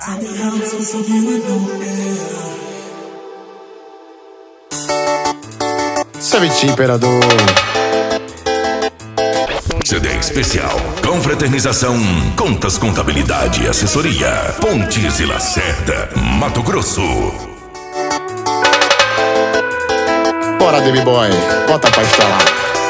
Savage Imperador. CD especial. Confraternização, Contas, Contabilidade e Assessoria. Pontes e Lacerda, Mato Grosso. Bora, Baby Boy, bota pra estralar.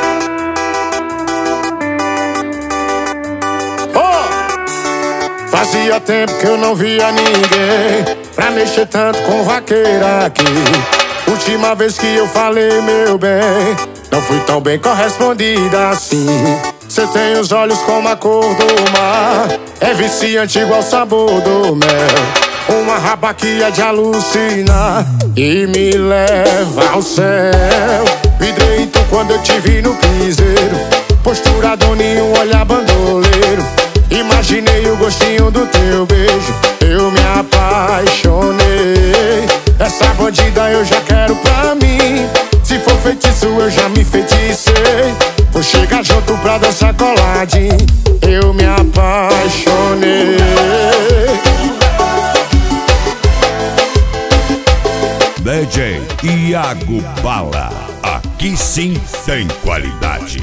Fazia tempo que eu não via ninguém pra mexer tanto com vaqueira aqui. Última vez que eu falei, meu bem, não fui tão bem correspondida assim. Cê tem os olhos como a cor do mar, é viciante igual o sabor do mel. Uma raba que é de alucinar e me leva ao céu. Vidrei tu quando eu te vi no piseiro, postura doninho, olhar bandoleiro. Imaginei o gostinho do teu beijo, eu me apaixonei. Essa bandida eu já quero pra mim, se for feitiço eu já me feticei. Vou chegar junto pra dançar coladinho, eu me apaixonei. DJ Iago Bala, aqui sim tem qualidade.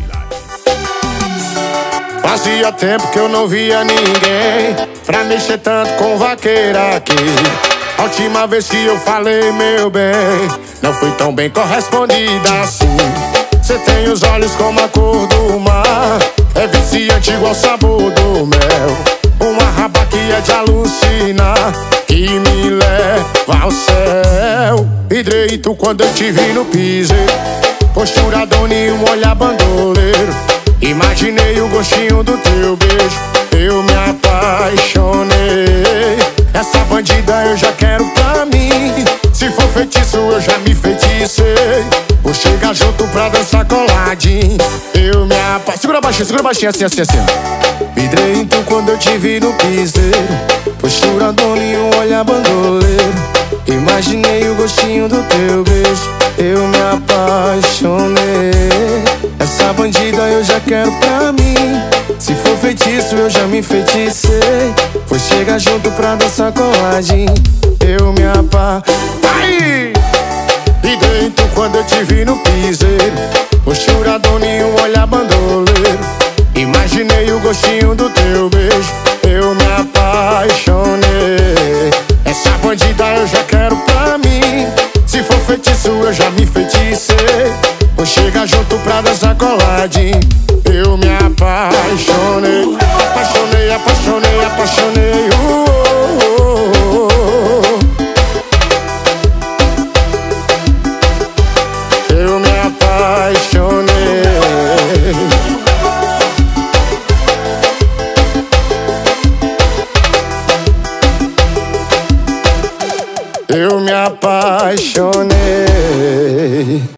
Fazia tempo que eu não via ninguém pra mexer tanto com vaqueira aqui. A última vez que eu falei, meu bem, não fui tão bem correspondida assim. Cê tem os olhos como a cor do mar, é viciante igual o sabor do mel. Uma raba que é de alucinar, que me leva ao céu. Vidrei tu quando eu te vi no piseiro, postura doninho, olhar bandoleiro. Imaginei o gostinho do teu beijo, eu me apaixonei. Essa bandida eu já quero pra mim, se for feitiço eu já me feticei. Vou chegar junto pra dançar coladinho, eu me apaixonei. Segura baixinho, assim, assim, assim. Vidrei então quando eu te vi no piseiro, postura doninho, olhar bandoleiro. Imaginei o gostinho do teu beijo, eu me apaixonei. Essa bandida eu já quero pra mim, se for feitiço eu já me feticei. Vou chegar junto pra dançar coladinho, eu me apaixonei. E dentro quando eu te vi no piseiro, postura doninho, olhar bandoleiro. Imaginei o gostinho do teu beijo, eu me apaixonei. Essa bandida eu já quero pra mim, se for feitiço eu já me feticei. Vou chegar junto pra dançar coladinho, eu me apaixonei. Apaixonei, apaixonei, apaixonei. Eu me apaixonei. Eu me apaixonei.